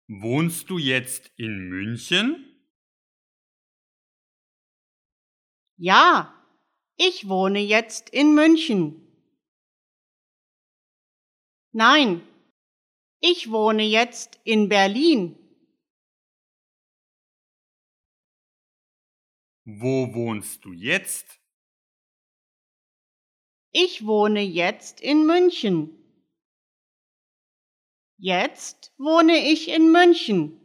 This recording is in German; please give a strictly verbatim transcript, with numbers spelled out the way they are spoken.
Wohnst du jetzt in München? Ja, ich wohne jetzt in München. Nein, ich wohne jetzt in Berlin. Wo wohnst du jetzt? Ich wohne jetzt in München. Jetzt wohne ich in München.